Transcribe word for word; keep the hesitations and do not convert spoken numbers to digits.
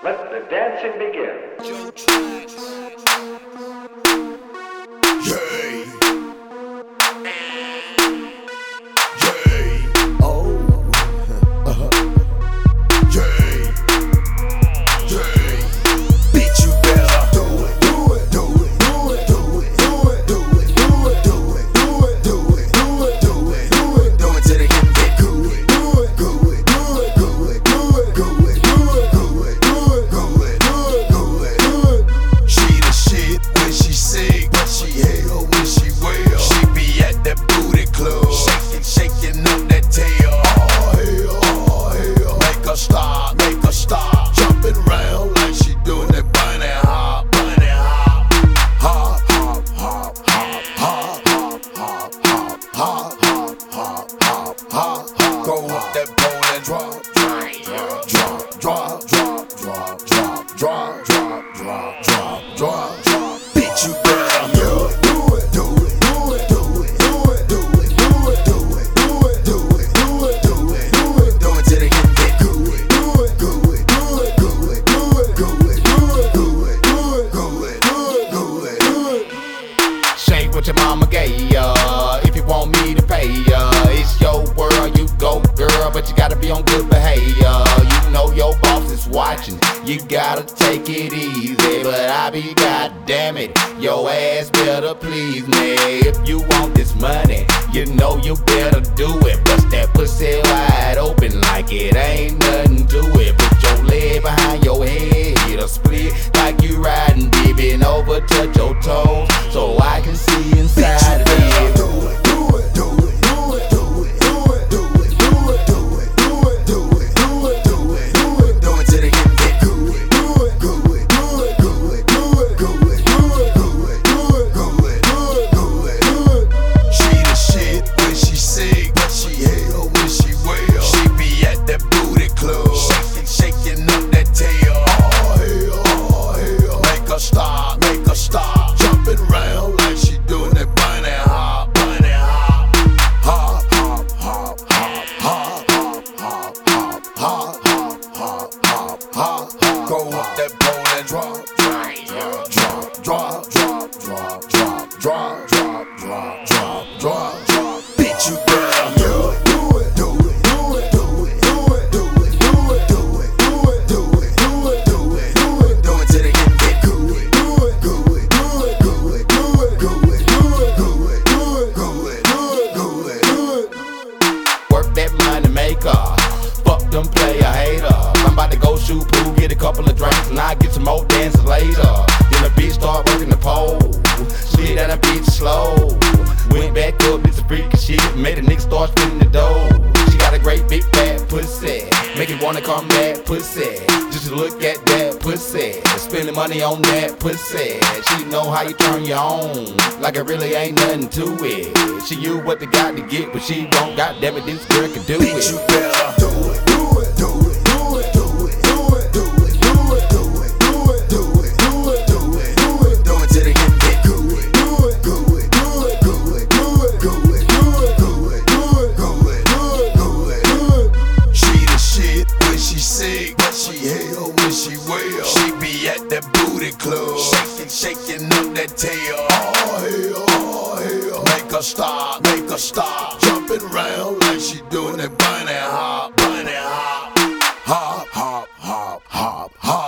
Let the dancing begin. Yay. Yay. Oh. Uh-huh. Yay. Yay. Bitch, you better do it, do it, do it, do it, do it, do it, do it, do it, do it, do it, do it, do it, do it, do it, do it till they get big. Do it, do it, do it, do it, do it, do it, do it, do it, do it, do it, do it, do it, do it. She the shit when she sick, but she hell when she well. She be at that booty club, shaking, shaking up that tail. Oh hell, oh hell. Make her stop, make her stop, jumping round like she doing that bunny hop, bunny hop, hop, hop, hop, hop, hop, hop, hop, hop, hop, hop, hop, hop, hop. Go up that pole and drop, drop, drop, drop, drop, drop, drop, drop, drop, drop, drop, drop, drop. Bitch, you better do it, do it, do it, do it, do it, do it, do it, do it, do it, do it, do it, do it, do it, do it, do it till they get big. Do it, do it, do it, do it, do it, do it, do it, do it, do it, do it, do it, do it, do it. Shake what your mama gave ya. If you want me to pay ya, it's your world, you go girl, but you gotta be on good behavior. You know your boss is watching, you gotta take it easy. But I be goddamn it, your ass better please me. If you want this money, you know you better do it. Bust that pussy wide open like it ain't nothing to it. Put your leg behind your head, hit a split like you riding, dipping over, touch your toes, so I can see inside of it. Do it, do it, do it, do it, do it, do it, do it, do it, do it, do it, do it, do it, do it, do it, do it till they get big. Do it, do it, do it, do it, do it, do it, do it, do it, do it, do it, do it, do it, do it. She the shit when she sick, but she hell when she well. She be at that booty club, shaking, shaking up that tail. Oh hell, oh hell. Make her stop, make her stop, jumping round like she doing that bunny hop, bunny hop, hop, hop, hop, hop, hop, hop, hop, hop, hop, hop, hop, hop. Go up that pole and drop, drop, drop, drop, drop, drop, drop, drop, drop, drop, drop, drop, drop. Bitch, you better do it, do it, do it, do it, do it, do it, do it, do it, do it, do it, do it, do it, do it, do it, do it till they get big. Do it, do it, do it, do it, do it, do it, do it, do it, do it, do it, do it, do it, do it. Work that money maker, fuck them player hater. I'm about to go shoot pool, get a couple of drinks, and I get some more dances later. Then the bitch start working the pole, slid down a bitch slow. Went back up, it's a freak of shit, made a nigga start spinning the dough. She got a great big fat pussy, make it wanna come back pussy. Just to look at that pussy, spending money on that pussy. She know how you turn you on, like it really ain't nothing to it. She you what they got to get, but she don't. Goddamn it, this girl can do it. Bitch, you better do it, do it, do it, do it, do it, do it, do it, do it, do it, do it, do it, do it, do it, do it, do it till they get big. Do it, do it, do it, do it, do it, do it, do it, do it, do it, do it, do it, do it, do it. She the shit when she sick, but she hell when she well. She be at that booty club, shaking, shaking up that tail. Oh hell, oh hell. Make her stop, make her stop, jumping round like she doing that bunny hop, bunny hop, hop, hop, hop, hop, hop.